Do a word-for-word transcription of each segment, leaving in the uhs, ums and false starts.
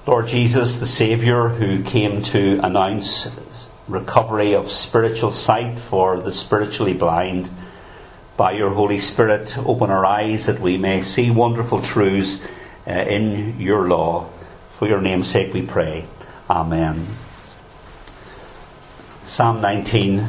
Lord Jesus, the Saviour who came to announce recovery of spiritual sight for the spiritually blind, by your Holy Spirit, open our eyes that we may see wonderful truths uh, in your law. For your name's sake we pray. Amen. Psalm nineteen.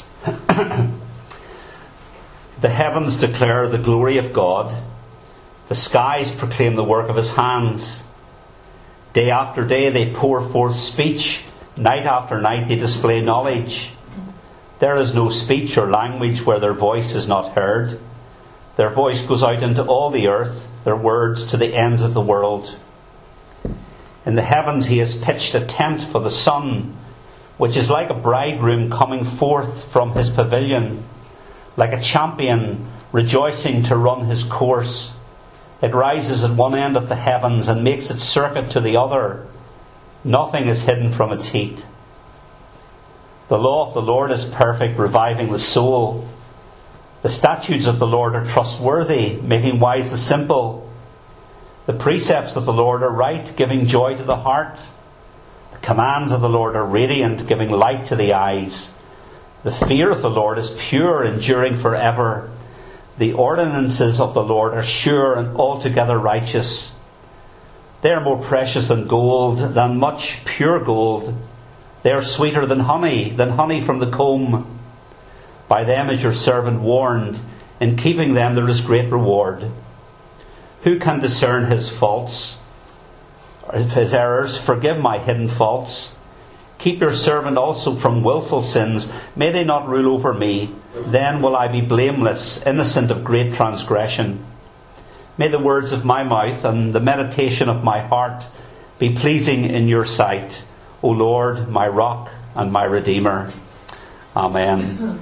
The heavens declare the glory of God. The skies proclaim the work of his hands. Day after day they pour forth speech. Night after night they display knowledge. There is no speech or language where their voice is not heard. Their voice goes out into all the earth, their words to the ends of the world. In the heavens he has pitched a tent for the sun, which is like a bridegroom coming forth from his pavilion, like a champion rejoicing to run his course. It rises at one end of the heavens and makes its circuit to the other. Nothing is hidden from its heat. The law of the Lord is perfect, reviving the soul. The statutes of the Lord are trustworthy, making wise the simple. The precepts of the Lord are right, giving joy to the heart. The commands of the Lord are radiant, giving light to the eyes. The fear of the Lord is pure, enduring forever. The ordinances of the Lord are sure and altogether righteous. They are more precious than gold, than much pure gold. They are sweeter than honey, than honey from the comb. By them is your servant warned. In keeping them there is great reward. Who can discern his faults? Or his errors? Forgive my hidden faults. Keep your servant also from willful sins. May they not rule over me. Then will I be blameless, innocent of great transgression. May the words of my mouth and the meditation of my heart be pleasing in your sight, O Lord, my rock and my redeemer. Amen.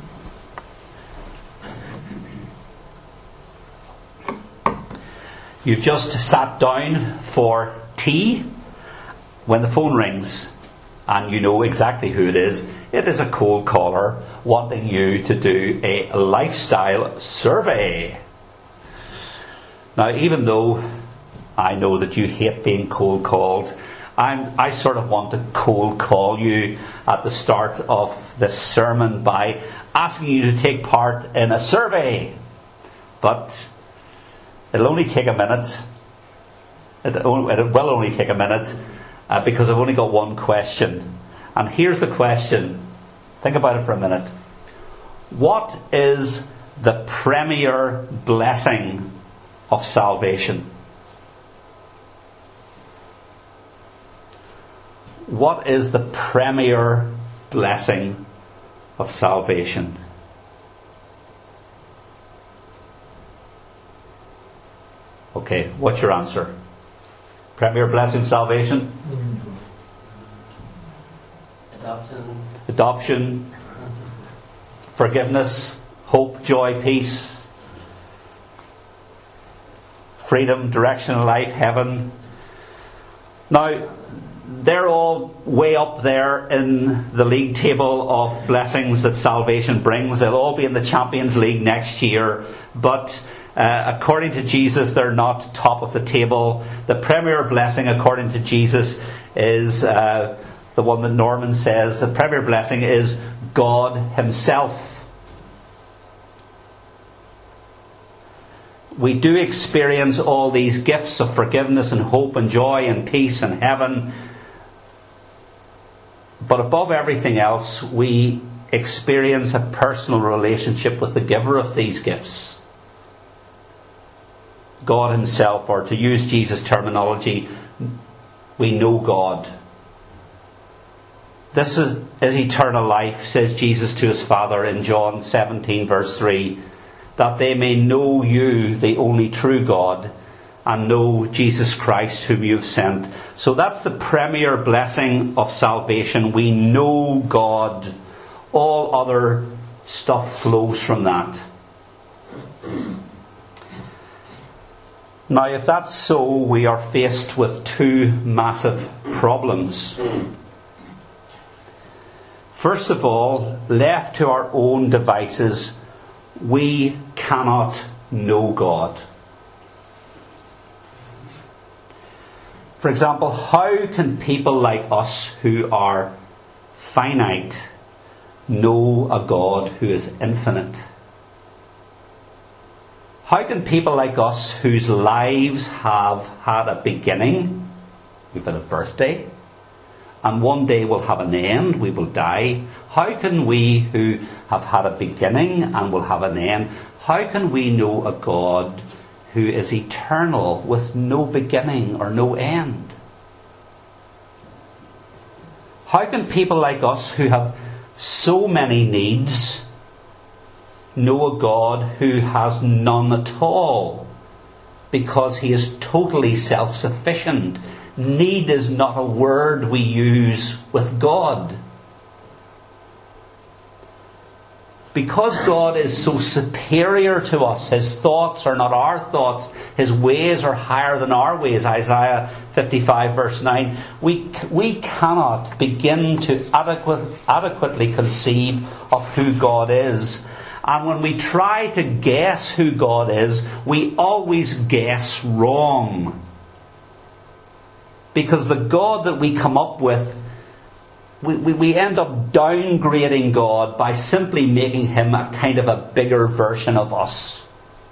You've just sat down for tea when the phone rings, and you know exactly who it is. It is a cold caller wanting you to do a lifestyle survey. Now, even though I know that you hate being cold called, I'm, I sort of want to cold call you at the start of this sermon by asking you to take part in a survey. But it'll only take a minute. It, it will only take a minute uh, because I've only got one question. And here's the question. Think about it for a minute. What is the premier blessing of salvation? What is the premier blessing of salvation? Okay, what's your answer? Premier blessing of salvation? Adoption. Adoption. Forgiveness. Hope, joy, peace. Freedom, direction in life, heaven. Now, they're all way up there in the league table of blessings that salvation brings. They'll all be in the Champions League next year. But uh, according to Jesus, they're not top of the table. The premier blessing, according to Jesus, is uh, the one that Norman says. The premier blessing is God himself. We do experience all these gifts of forgiveness and hope and joy and peace and heaven. But above everything else, we experience a personal relationship with the giver of these gifts. God himself, or to use Jesus' terminology, we know God. This is, is eternal life, says Jesus to his Father in John seventeen verse three, that they may know you, the only true God, and know Jesus Christ whom you have sent. So that's the premier blessing of salvation. We know God. All other stuff flows from that. Now, if that's so, we are faced with two massive problems. First of all, left to our own devices, we cannot know God. For example, how can people like us who are finite know a God who is infinite? How can people like us whose lives have had a beginning, we've had a birthday, and one day will have an end, we will die, how can we who have had a beginning and will have an end, how can we know a God who is eternal with no beginning or no end? How can people like us who have so many needs know a God who has none at all, because he is totally self-sufficient? Need is not a word we use with God. Because God is so superior to us, his thoughts are not our thoughts, his ways are higher than our ways, Isaiah fifty-five verse nine, we, we cannot begin to adequate, adequately conceive of who God is. And when we try to guess who God is, we always guess wrong. Because the God that we come up with, we, we, we end up downgrading God by simply making him a kind of a bigger version of us.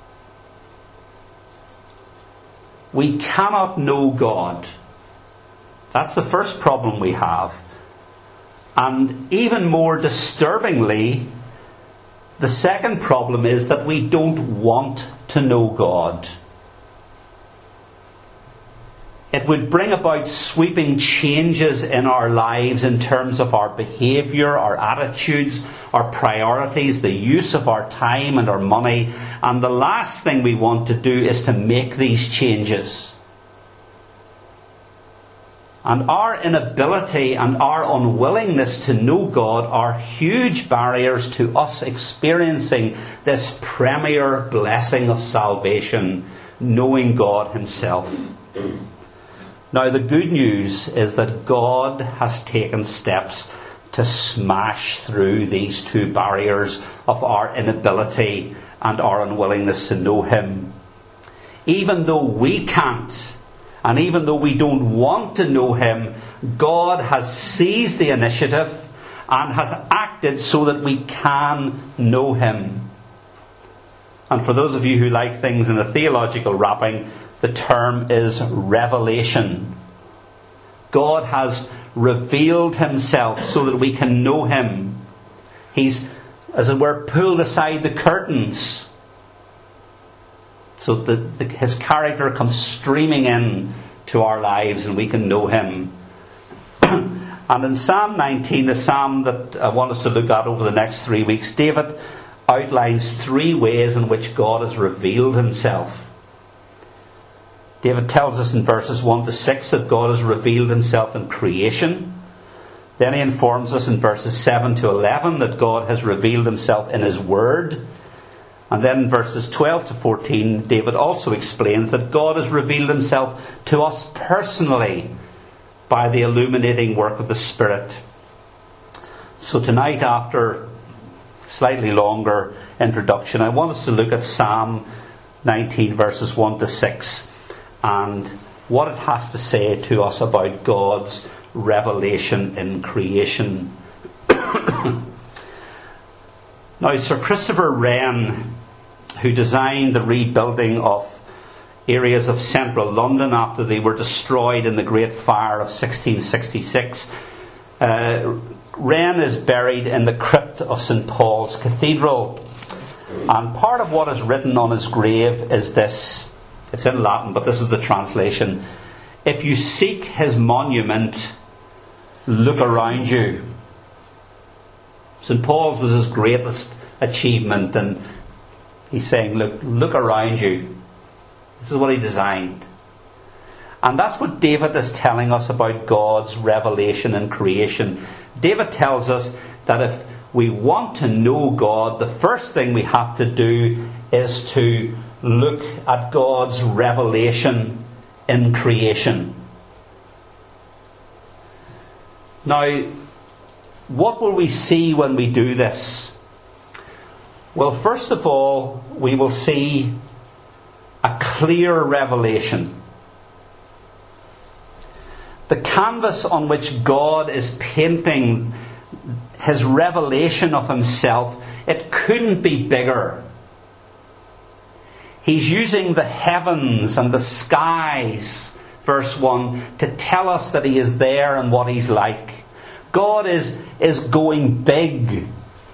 We cannot know God. That's the first problem we have. And even more disturbingly, the second problem is that we don't want to know God. It would bring about sweeping changes in our lives in terms of our behaviour, our attitudes, our priorities, the use of our time and our money. And the last thing we want to do is to make these changes. And our inability and our unwillingness to know God are huge barriers to us experiencing this premier blessing of salvation, knowing God himself. Now, the good news is that God has taken steps to smash through these two barriers of our inability and our unwillingness to know him. Even though we can't, and even though we don't want to know him, God has seized the initiative and has acted so that we can know him. And for those of you who like things in a theological wrapping, the term is revelation. God has revealed himself so that we can know him. He's, as it were, pulled aside the curtains so that the, his character comes streaming in to our lives and we can know him. And in Psalm nineteen, the psalm that I want us to look at over the next three weeks, David outlines three ways in which God has revealed himself. David tells us in verses one to six that God has revealed himself in creation. Then he informs us in verses seven to eleven that God has revealed himself in his word. And then in verses twelve to fourteen, David also explains that God has revealed himself to us personally by the illuminating work of the Spirit. So tonight, after a slightly longer introduction, I want us to look at Psalm nineteen verses one to six and what it has to say to us about God's revelation in creation. Now, Sir Christopher Wren, who designed the rebuilding of areas of central London after they were destroyed in the Great Fire of sixteen sixty-six, uh, Wren is buried in the crypt of St Paul's Cathedral. And part of what is written on his grave is this. It's in Latin, but this is the translation. If you seek his monument, look around you. St Paul's was his greatest achievement, and he's saying, look, look around you. This is what he designed. And that's what David is telling us about God's revelation in creation. David tells us that if we want to know God, the first thing we have to do is to look at God's revelation in creation. Now, what will we see when we do this? Well, first of all, we will see a clear revelation. The canvas on which God is painting his revelation of himself, it couldn't be bigger. He's using the heavens and the skies, verse one, to tell us that he is there and what he's like. God is, is going big.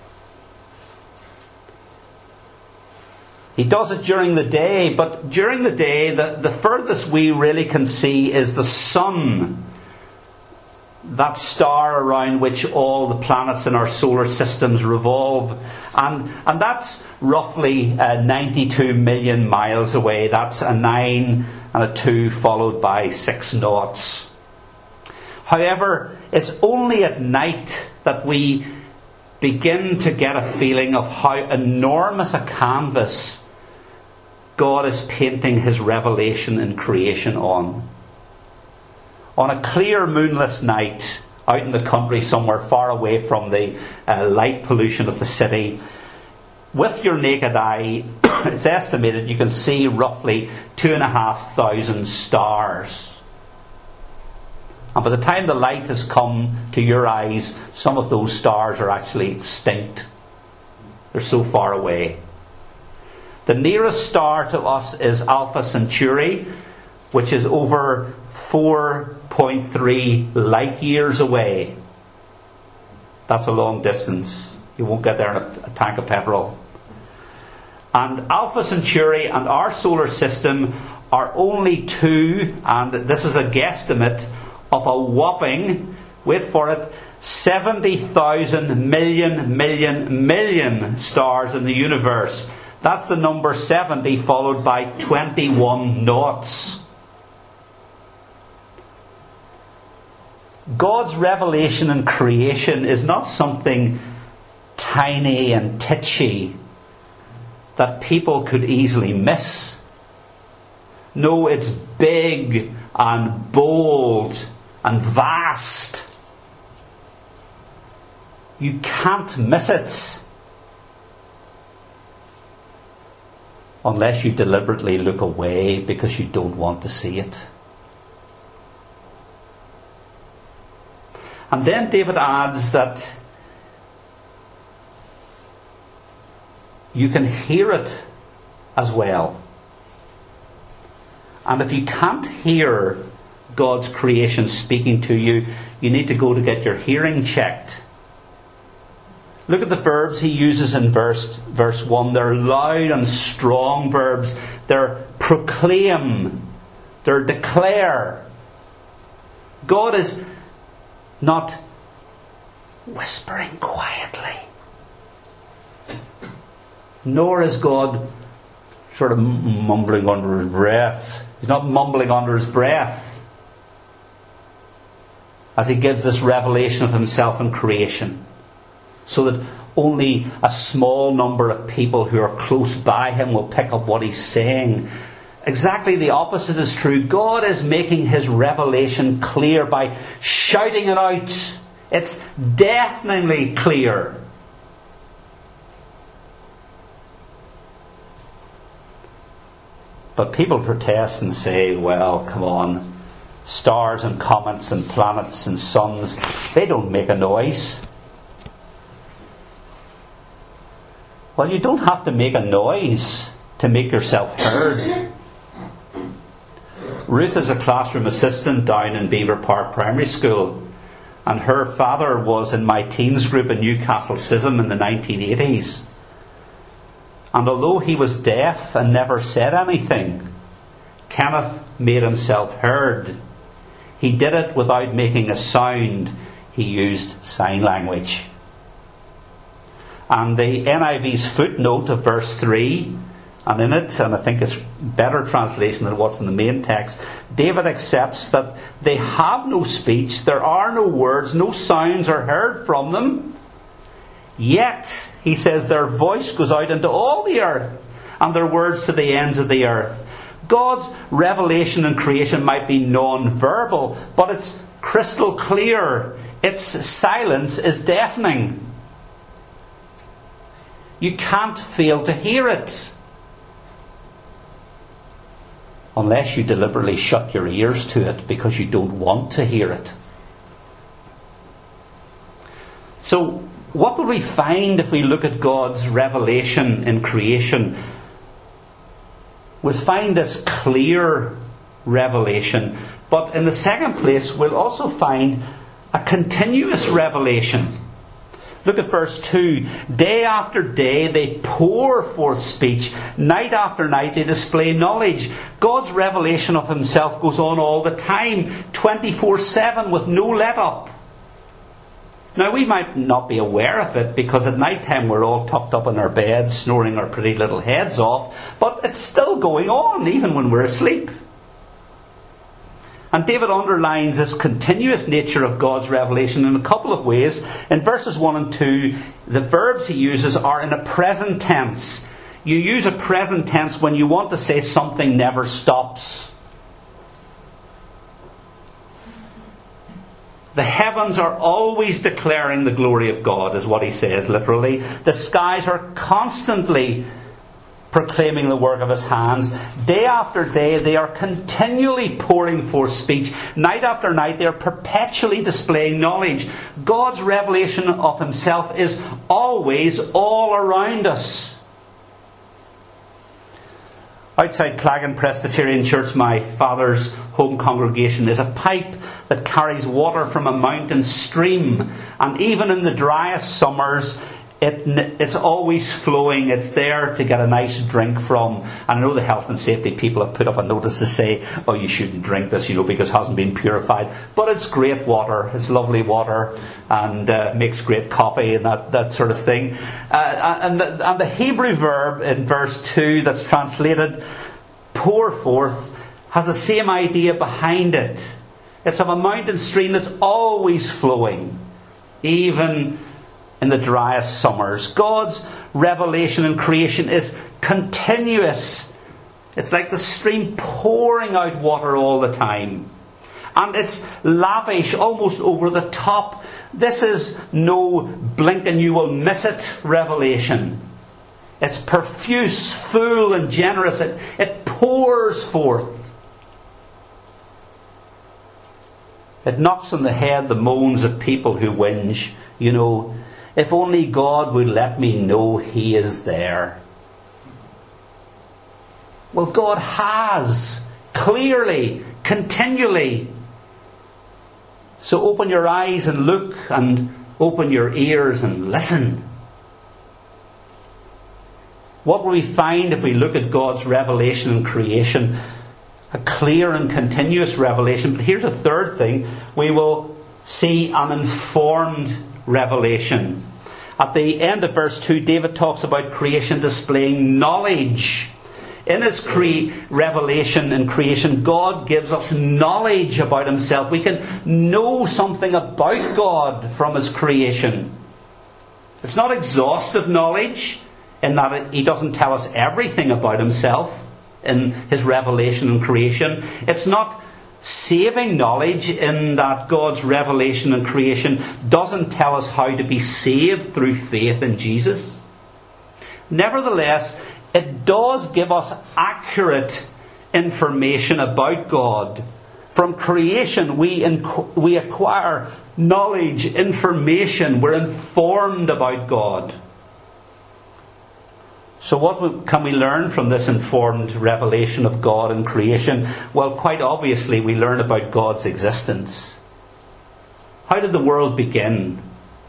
He does it during the day, but during the day, the, the furthest we really can see is the sun. That star around which all the planets in our solar systems revolve. And, and that's roughly uh, ninety-two million miles away. That's a nine and a two followed by six noughts. However, it's only at night that we begin to get a feeling of how enormous a canvas God is painting his revelation in creation on. On a clear moonless night, out in the country somewhere far away from the uh, light pollution of the city, with your naked eye, it's estimated you can see roughly two and a half thousand stars. And by the time the light has come to your eyes, some of those stars are actually extinct. They're so far away. The nearest star to us is Alpha Centauri, which is over four point three light years away. That's a long distance. You won't get there in a, a tank of petrol. And Alpha Centauri and our solar system are only two, and this is a guesstimate, of a whopping, wait for it, seventy thousand million, million, million stars in the universe. That's the number seventy followed by twenty-one noughts. God's revelation in creation is not something tiny and titchy that people could easily miss. No, it's big and bold and vast. You can't miss it unless you deliberately look away because you don't want to see it. And then David adds that you can hear it as well. And if you can't hear God's creation speaking to you, you need to go to get your hearing checked. Look at the verbs he uses in verse, verse one. They're loud and strong verbs. They're proclaim. They're declare. God is not whispering quietly. Nor is God sort of mumbling under his breath. He's not mumbling under his breath as he gives this revelation of himself in creation, so that only a small number of people who are close by him will pick up what he's saying. Exactly the opposite is true. God is making his revelation clear by shouting it out. It's deafeningly clear. But people protest and say, well, come on, stars and comets and planets and suns, they don't make a noise. Well, you don't have to make a noise to make yourself heard. Ruth is a classroom assistant down in Beaver Park Primary School, and her father was in my teens group in Newcastle Sism in the nineteen eighties. And although he was deaf and never said anything, Kenneth made himself heard. He did it without making a sound. He used sign language. And the N I V's footnote of verse three, and in it, and I think it's better translation than what's in the main text, David accepts that they have no speech, there are no words, no sounds are heard from them. Yet, he says, their voice goes out into all the earth, and their words to the ends of the earth. God's revelation in creation might be non-verbal, but it's crystal clear. Its silence is deafening. You can't fail to hear it. unless you deliberately shut your ears to it because you don't want to hear it. So, what will we find if we look at God's revelation in creation? We'll find this clear revelation. But in the second place, we'll also find a continuous revelation. Look at verse two. Day after day they pour forth speech. Night after night they display knowledge. God's revelation of himself goes on all the time, twenty-four seven, with no let up. Now, we might not be aware of it because at night time we're all tucked up in our beds, snoring our pretty little heads off. But it's still going on, even when we're asleep. And David underlines this continuous nature of God's revelation in a couple of ways. In verses one and two, the verbs he uses are in a present tense. You use a present tense when you want to say something never stops. The heavens are always declaring the glory of God, is what he says, literally. The skies are constantly proclaiming the work of his hands. Day after day they are continually pouring forth speech. Night after night they are perpetually displaying knowledge. God's revelation of himself is always all around us. Outside Claggan Presbyterian Church, my father's home congregation, is a pipe that carries water from a mountain stream. And even in the driest summers, It, it's always flowing. It's there to get a nice drink from. And I know the health and safety people have put up a notice to say, oh, you shouldn't drink this, you know, because it hasn't been purified. But it's great water. It's lovely water, and uh, makes great coffee and that, that sort of thing. Uh, and, the, and the Hebrew verb in verse two that's translated pour forth has the same idea behind it. It's of a mountain stream that's always flowing, even in the driest summers. God's revelation in creation is continuous. It's like the stream pouring out water all the time. And it's lavish, almost over the top. This is no blink and you will miss it revelation. It's profuse, full and generous. It, it pours forth. It knocks on the head the moans of people who whinge. You know, if only God would let me know He is there. Well, God has, clearly, continually. So open your eyes and look, and open your ears and listen. What will we find if we look at God's revelation in creation? A clear and continuous revelation. But here's a third thing. We will see an informed revelation. At the end of verse two, David talks about creation displaying knowledge. In his cre- revelation in creation, God gives us knowledge about Himself. We can know something about God from His creation. It's not exhaustive knowledge, in that He doesn't tell us everything about Himself in His revelation in creation. It's not saving knowledge, in that God's revelation in creation doesn't tell us how to be saved through faith in Jesus. Nevertheless, it does give us accurate information about God. From creation we, inc- we acquire knowledge, information. We're informed about God. So what can we learn from this informed revelation of God in creation? Well, quite obviously we learn about God's existence. How did the world begin?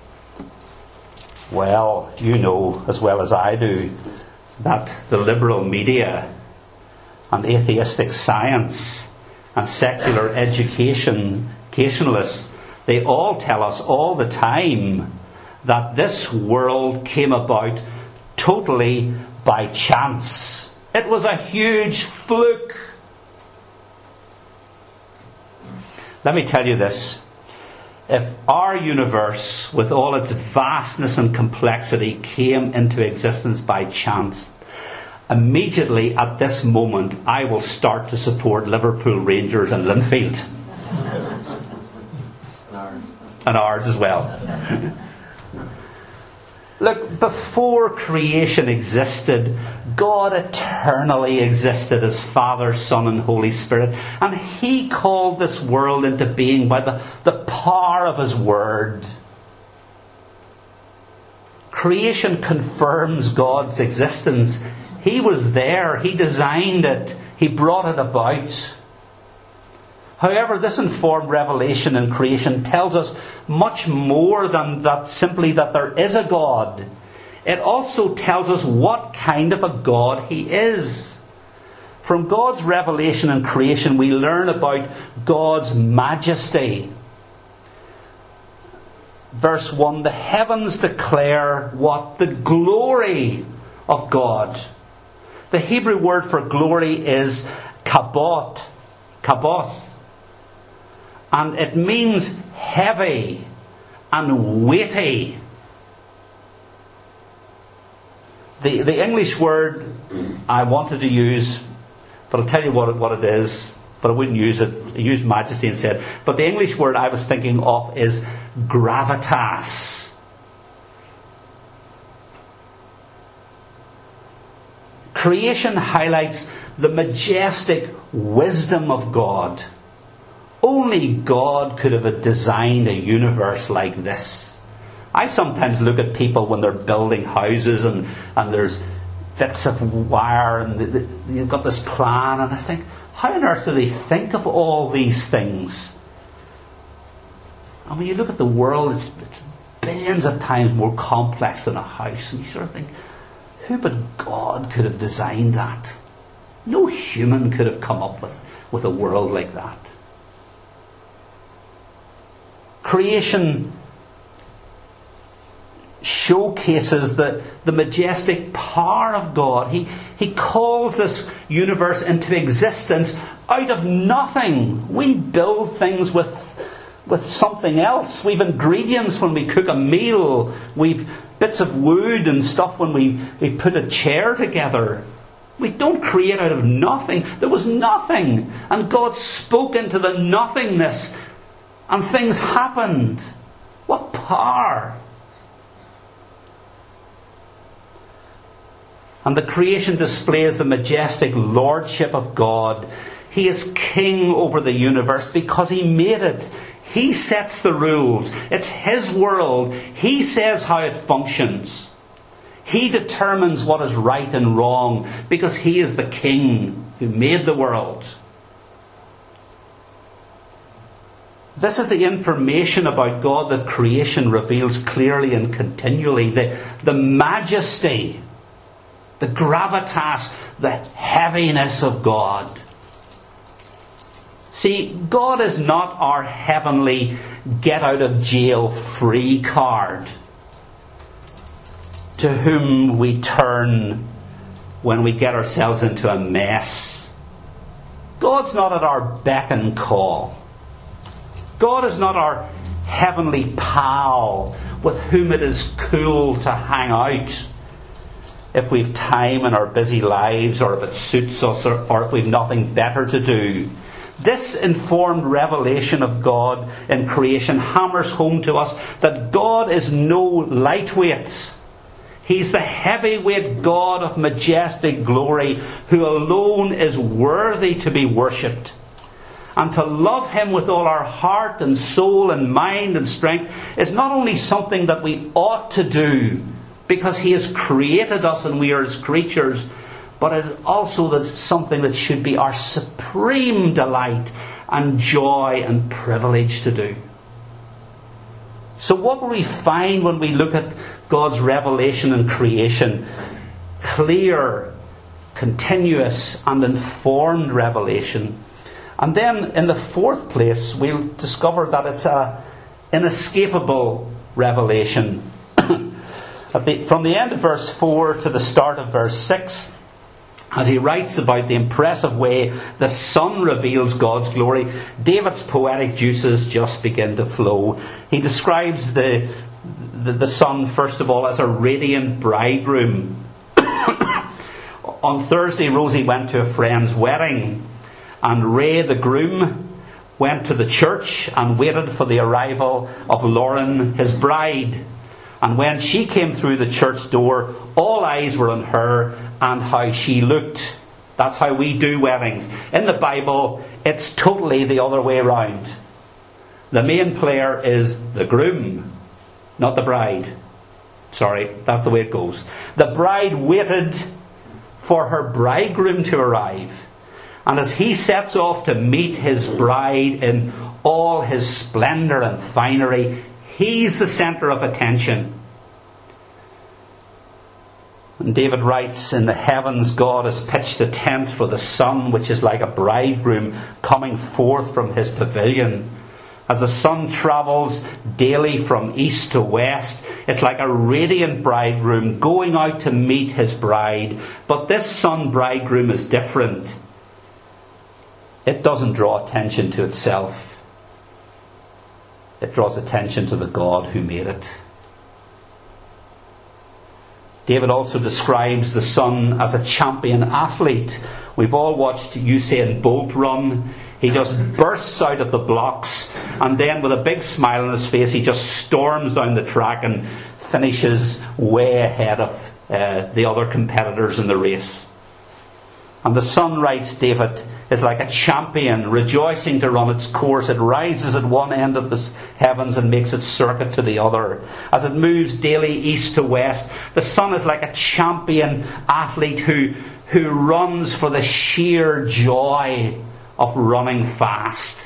Well, you know as well as I do that the liberal media and atheistic science and secular education, educationalists, they all tell us all the time that this world came about totally by chance. It was a huge fluke. Let me tell you this. If our universe, with all its vastness and complexity, came into existence by chance, immediately at this moment I will start to support Liverpool Rangers and Linfield. And ours as well. Look, before creation existed, God eternally existed as Father, Son, and Holy Spirit. And He called this world into being by the, the power of His Word. Creation confirms God's existence. He was there. He designed it. He brought it about. However, this informed revelation in creation tells us much more than that, simply that there is a God. It also tells us what kind of a God He is. From God's revelation in creation, we learn about God's majesty. Verse one, the heavens declare what? The glory of God. The Hebrew word for glory is kabot. Kaboth. And it means heavy and weighty. The, the English word I wanted to use, but I'll tell you what it, what it is, but I wouldn't use it. I used majesty instead. But the English word I was thinking of is gravitas. Creation highlights the majestic wisdom of God. Only God could have designed a universe like this. I sometimes look at people when they're building houses and, and there's bits of wire and the, the, you've got this plan, and I think, how on earth do they think of all these things? And when you look at the world, it's, it's billions of times more complex than a house. And you sort of think, who but God could have designed that? No human could have come up with, with a world like that. Creation showcases the, the majestic power of God. He, he calls this universe into existence out of nothing. We build things with, with something else. We've ingredients when we cook a meal. We've bits of wood and stuff when we, we put a chair together. We don't create out of nothing. There was nothing. And God spoke into the nothingness. And things happened. What power! And the creation displays the majestic lordship of God. He is king over the universe because He made it. He sets the rules. It's His world. He says how it functions. He determines what is right and wrong because He is the king who made the world. This is the information about God that creation reveals clearly and continually. The, the majesty, the gravitas, the heaviness of God. See, God is not our heavenly get-out-of-jail-free card to whom we turn when we get ourselves into a mess. God's not at our beck and call. God is not our heavenly pal with whom it is cool to hang out if we've time in our busy lives, or if it suits us, or, or if we've nothing better to do. This informed revelation of God in creation hammers home to us that God is no lightweight. He's the heavyweight God of majestic glory, who alone is worthy to be worshipped. And to love Him with all our heart and soul and mind and strength is not only something that we ought to do because He has created us and we are His creatures, but it is also something that should be our supreme delight and joy and privilege to do. So what will we find when we look at God's revelation in creation? Clear, continuous and informed revelation. And then in the fourth place, we'll discover that it's an inescapable revelation. At the, from the end of verse four to the start of verse six, as he writes about the impressive way the sun reveals God's glory, David's poetic juices just begin to flow. He describes the, the, the sun, first of all, as a radiant bridegroom. On Thursday, Rosie went to a friend's wedding, and Ray, the groom, went to the church and waited for the arrival of Lauren, his bride. And when she came through the church door, all eyes were on her and how she looked. That's how we do weddings. In the Bible, it's totally the other way around. The main player is the groom, not the bride. Sorry, that's the way it goes. The bride waited for her bridegroom to arrive. And as he sets off to meet his bride in all his splendour and finery, he's the centre of attention. And David writes, in the heavens God has pitched a tent for the sun, which is like a bridegroom coming forth from his pavilion. As the sun travels daily from east to west, it's like a radiant bridegroom going out to meet his bride. But this sun bridegroom is different. It doesn't draw attention to itself. It draws attention to the God who made it. David also describes the sun as a champion athlete. We've all watched Usain Bolt run. He just bursts out of the blocks, and then with a big smile on his face, he just storms down the track and finishes way ahead of uh, the other competitors in the race. And the sun, writes David, is like a champion rejoicing to run its course. It rises at one end of the heavens and makes its circuit to the other. As it moves daily east to west, the sun is like a champion athlete who, who runs for the sheer joy of running fast.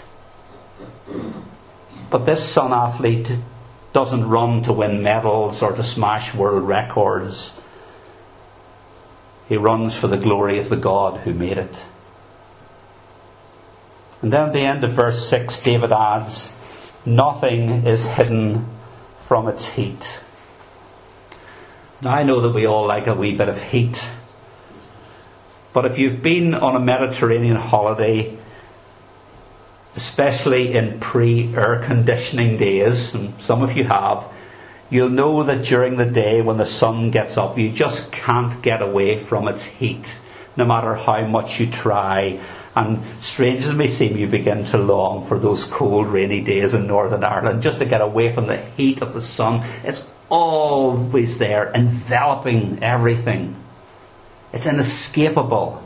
But this sun athlete doesn't run to win medals or to smash world records. He runs for the glory of the God who made it. And then at the end of verse six, David adds, nothing is hidden from its heat. Now I know that we all like a wee bit of heat. But if you've been on a Mediterranean holiday, especially in pre-air conditioning days, and some of you have, you'll know that during the day when the sun gets up, you just can't get away from its heat, no matter how much you try. And strange as it may seem, you begin to long for those cold, rainy days in Northern Ireland, just to get away from the heat of the sun. It's always there, enveloping everything. It's inescapable.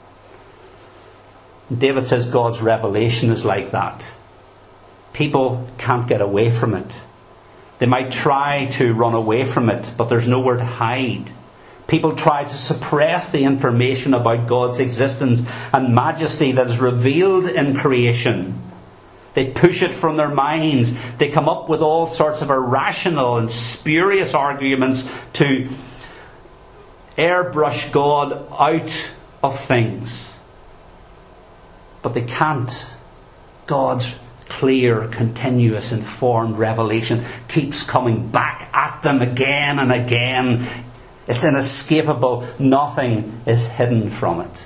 David says God's revelation is like that. People can't get away from it. They might try to run away from it, but there's nowhere to hide. People try to suppress the information about God's existence and majesty that is revealed in creation. They push it from their minds. They come up with all sorts of irrational and spurious arguments to airbrush God out of things. But they can't. God's clear, continuous, informed revelation keeps coming back at them again and again. It's inescapable. Nothing is hidden from it.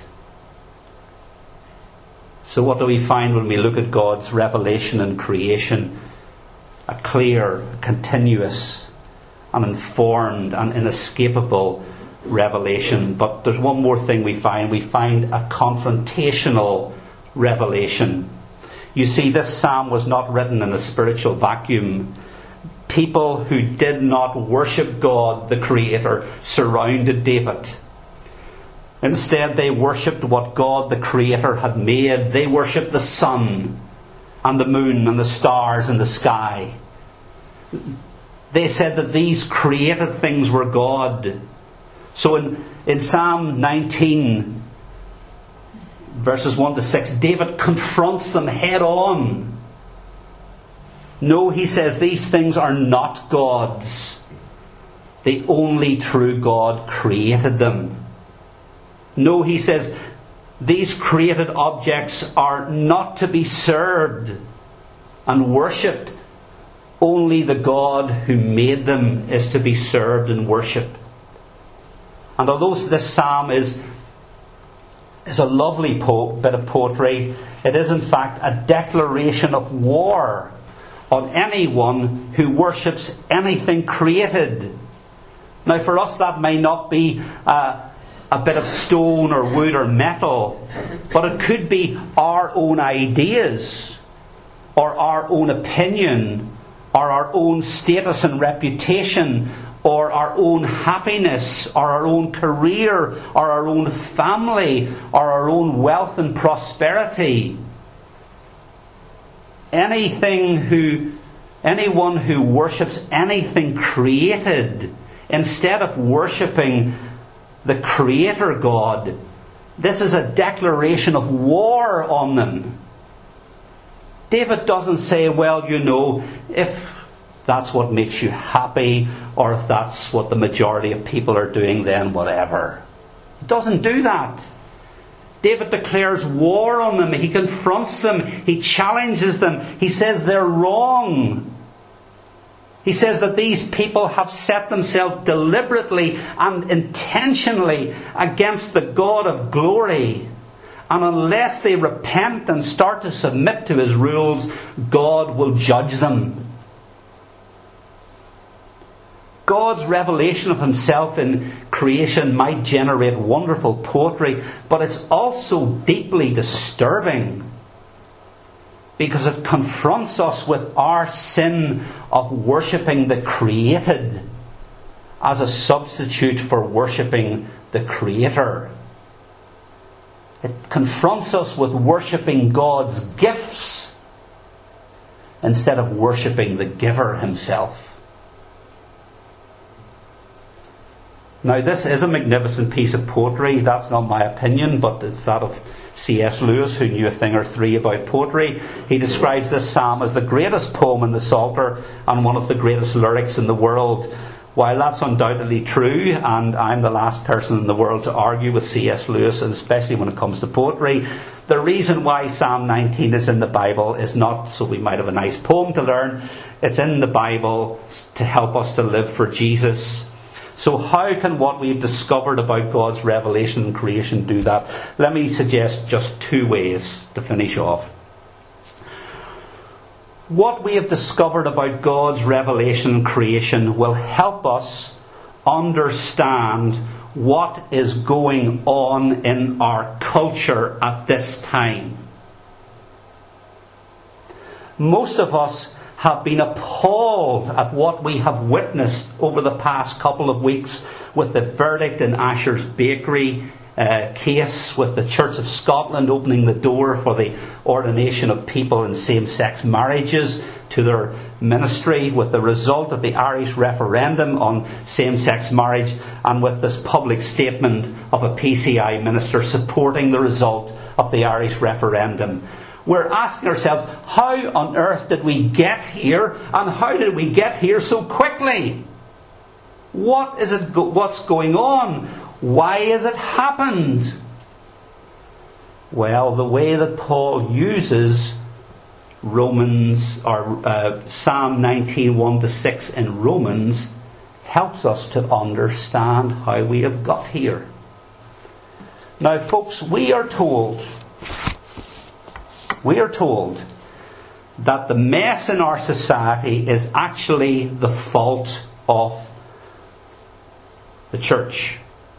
So what do we find when we look at God's revelation in creation? A clear, continuous, and informed and inescapable revelation. But there's one more thing we find. We find a confrontational revelation. You see, this psalm was not written in a spiritual vacuum. People who did not worship God, the Creator, surrounded David. Instead, they worshipped what God, the Creator, had made. They worshipped the sun and the moon and the stars in the sky. They said that these created things were God. So in, in Psalm nineteen, verses one to six, David confronts them head on. No, he says, these things are not God's. The only true God created them. No, he says, these created objects are not to be served and worshipped. Only the God who made them is to be served and worshipped. And although this psalm is, is a lovely po- bit of poetry, it is in fact a declaration of war on anyone who worships anything created. Now for us that may not be uh, a bit of stone or wood or metal, but it could be our own ideas or our own opinion or our own status and reputation, or our own happiness, or our own career, or our own family, or our own wealth and prosperity. Anything who, anyone who worships anything created instead of worshipping the Creator God, this is a declaration of war on them. David doesn't say, well, you know, if that's what makes you happy, or if that's what the majority of people are doing, then whatever. He doesn't do that. David declares war on them. He confronts them. He challenges them. He says they're wrong. He says that these people have set themselves deliberately and intentionally against the God of glory. And unless they repent and start to submit to His rules, God will judge them. God's revelation of Himself in creation might generate wonderful poetry, but it's also deeply disturbing because it confronts us with our sin of worshipping the created as a substitute for worshipping the Creator. It confronts us with worshipping God's gifts instead of worshipping the giver Himself. Now, this is a magnificent piece of poetry. That's not my opinion, but it's that of C S Lewis, who knew a thing or three about poetry. He describes this psalm as the greatest poem in the Psalter and one of the greatest lyrics in the world. While that's undoubtedly true, and I'm the last person in the world to argue with C S Lewis, and especially when it comes to poetry, the reason why Psalm nineteen is in the Bible is not so we might have a nice poem to learn. It's in the Bible to help us to live for Jesus. So how can what we've discovered about God's revelation and creation do that? Let me suggest just two ways to finish off. What we have discovered about God's revelation and creation will help us understand what is going on in our culture at this time. Most of us have been appalled at what we have witnessed over the past couple of weeks with the verdict in Asher's Bakery uh, case, with the Church of Scotland opening the door for the ordination of people in same-sex marriages to their ministry, with the result of the Irish referendum on same-sex marriage, and with this public statement of a P C I minister supporting the result of the Irish referendum. We're asking ourselves, how on earth did we get here, and how did we get here so quickly? What is it? Go- what's going on? Why has it happened? Well, the way that Paul uses Romans or uh, Psalm nineteen, one to six in Romans helps us to understand how we have got here. Now, folks, we are told, we are told that the mess in our society is actually the fault of the church.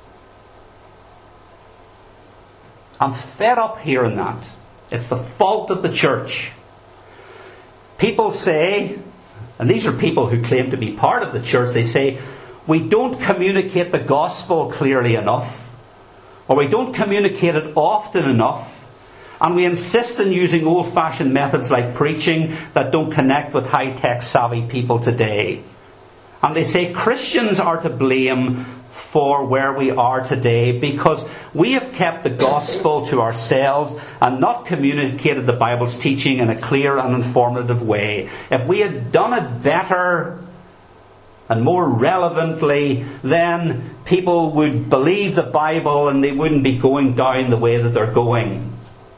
I'm fed up hearing that. It's the fault of the church. People say, and these are people who claim to be part of the church, they say, we don't communicate the gospel clearly enough, or we don't communicate it often enough, and we insist on using old-fashioned methods like preaching that don't connect with high-tech savvy people today. And they say Christians are to blame for where we are today because we have kept the gospel to ourselves and not communicated the Bible's teaching in a clear and informative way. If we had done it better and more relevantly, then people would believe the Bible and they wouldn't be going down the way that they're going.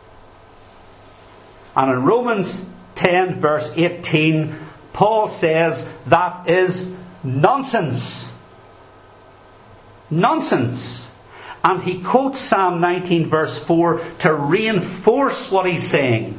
And in Romans ten verse eighteen, Paul says that is nonsense. Nonsense. And he quotes Psalm nineteen verse four to reinforce what he's saying.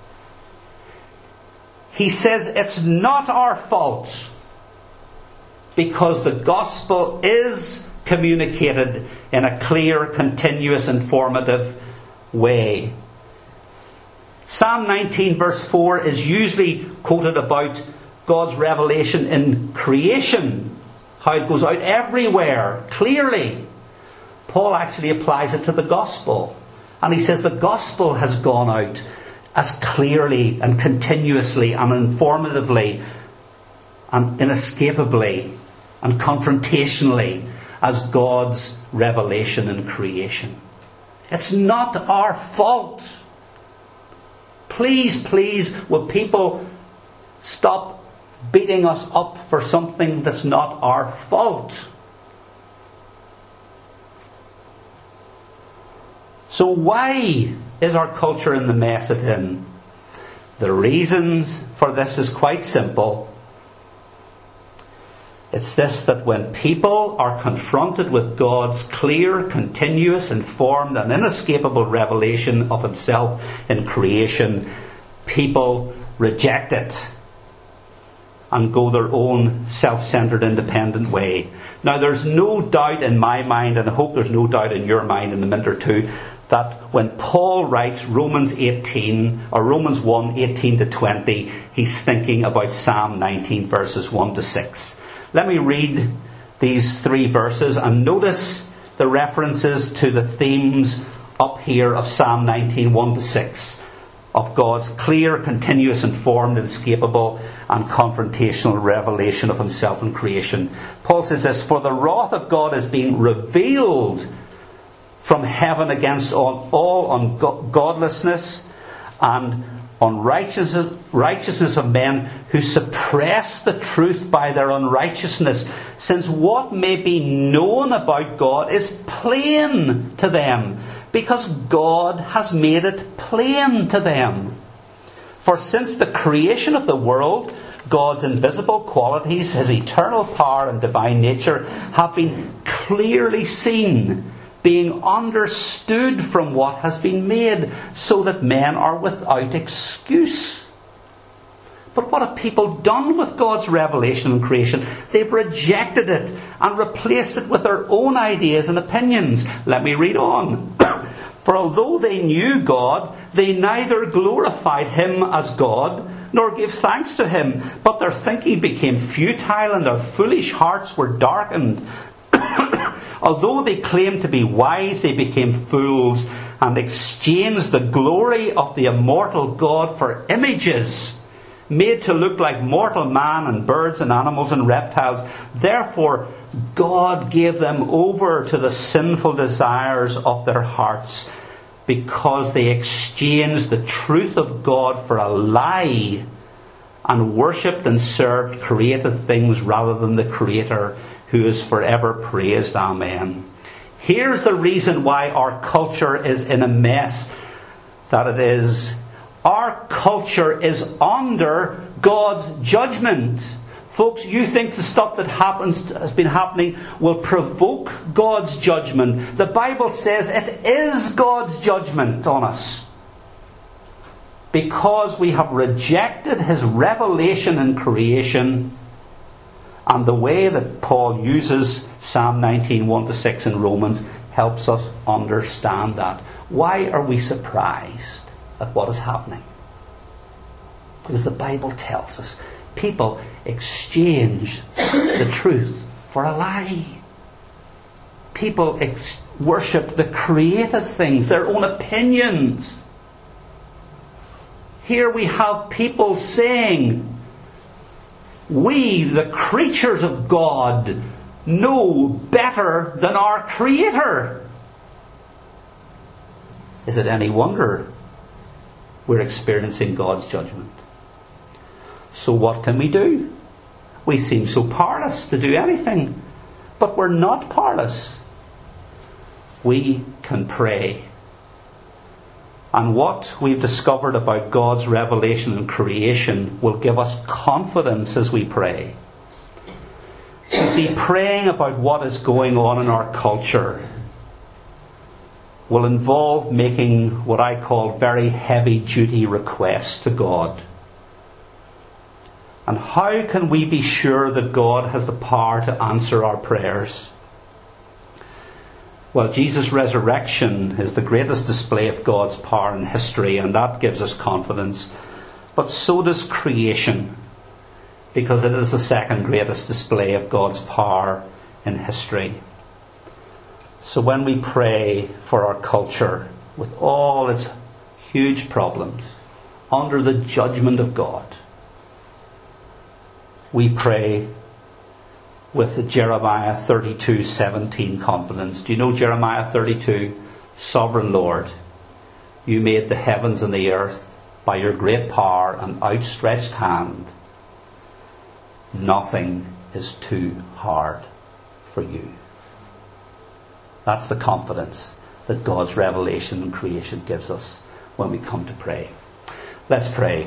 He says it's not our fault because the gospel is communicated in a clear, continuous, informative way. Psalm nineteen verse four is usually quoted about God's revelation in creation, how it goes out everywhere, clearly, Paul actually applies it to the gospel. And he says the gospel has gone out as clearly and continuously and informatively and inescapably and confrontationally as God's revelation in creation. It's not our fault. Please, please, will people stop beating us up for something that's not our fault? So why is our culture in the mess it's in? The reasons for this is quite simple. It's this, that when people are confronted with God's clear, continuous, informed and inescapable revelation of Himself in creation, people reject it and go their own self-centered, independent way. Now, there's no doubt in my mind, and I hope there's no doubt in your mind in a minute or two, that when Paul writes Romans eighteen, or Romans one, eighteen to twenty, he's thinking about Psalm nineteen, verses one to six. Let me read these three verses and notice the references to the themes up here of Psalm nineteen, one to six, of God's clear, continuous, informed, inescapable and confrontational revelation of Himself in creation. Paul says this: "For the wrath of God is being revealed from heaven against all, all ungodlessness and unrighteousness righteousness of men who suppress the truth by their unrighteousness, since what may be known about God is plain to them, because God has made it plain to them. For since the creation of the world, God's invisible qualities, His eternal power and divine nature, have been clearly seen, being understood from what has been made, so that men are without excuse." But what have people done with God's revelation in creation? They've rejected it and replaced it with their own ideas and opinions. Let me read on. "For although they knew God, they neither glorified Him as God, nor gave thanks to Him, but their thinking became futile and their foolish hearts were darkened. Although they claimed to be wise, they became fools and exchanged the glory of the immortal God for images made to look like mortal man and birds and animals and reptiles. Therefore, God gave them over to the sinful desires of their hearts, because they exchanged the truth of God for a lie and worshipped and served created things rather than the Creator, who is forever praised. Amen." Here's the reason why our culture is in a mess that it is. Our culture is under God's judgment. Folks, you think the stuff that happens has been happening will provoke God's judgment. The Bible says it is God's judgment on us, because we have rejected His revelation in creation. And the way that Paul uses Psalm nineteen, one to six in Romans helps us understand that. Why are we surprised at what is happening? Because the Bible tells us people exchange the truth for a lie. People ex- worship the created things, their own opinions. Here we have people saying, "We, the creatures of God, know better than our Creator." Is it any wonder we're experiencing God's judgment? So what can we do? We seem so powerless to do anything. But we're not powerless. We can pray. And what we've discovered about God's revelation in creation will give us confidence as we pray. You see, praying about what is going on in our culture will involve making what I call very heavy-duty requests to God. And how can we be sure that God has the power to answer our prayers? Well, Jesus' resurrection is the greatest display of God's power in history, and that gives us confidence. But so does creation. because it is the second greatest display of God's power in history. So when we pray for our culture, with all its huge problems, under the judgment of God, we pray with the Jeremiah thirty-two seventeen confidence. Do you know Jeremiah thirty-two? Sovereign Lord, you made the heavens and the earth by your great power and outstretched hand. Nothing is too hard for you. That's the confidence that God's revelation and creation gives us when we come to pray. Let's pray.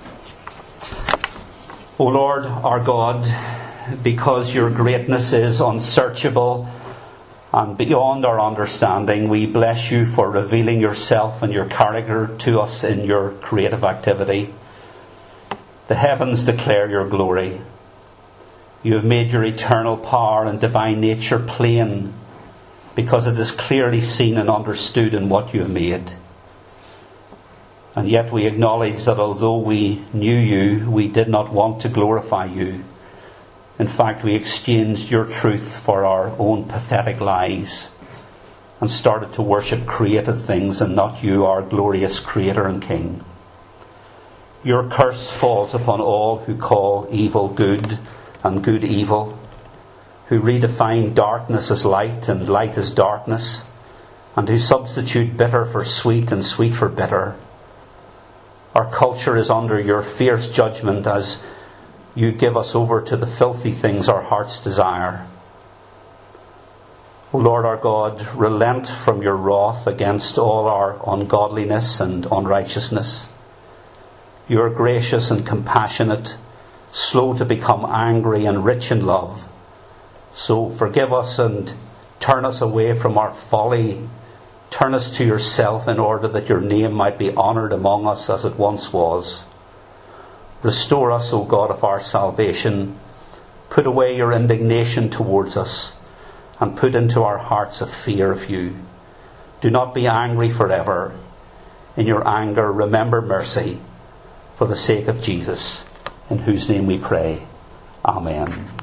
O Lord, our God, because your greatness is unsearchable and beyond our understanding, we bless you for revealing yourself and your character to us in your creative activity. The heavens declare your glory. You have made your eternal power and divine nature plain, because it is clearly seen and understood in what you have made. And yet we acknowledge that although we knew you, we did not want to glorify you. In fact, we exchanged your truth for our own pathetic lies and started to worship created things and not you, our glorious Creator and King. Your curse falls upon all who call evil good and good evil, who redefine darkness as light and light as darkness, and who substitute bitter for sweet and sweet for bitter. Our culture is under your fierce judgment as you give us over to the filthy things our hearts desire. O Lord our God, relent from your wrath against all our ungodliness and unrighteousness. You are gracious and compassionate, slow to become angry and rich in love. So forgive us and turn us away from our folly. Turn us to yourself in order that your name might be honoured among us as it once was. Restore us, O God of our salvation. Put away your indignation towards us and put into our hearts a fear of you. Do not be angry forever. In your anger, remember mercy for the sake of Jesus, in whose name we pray. Amen.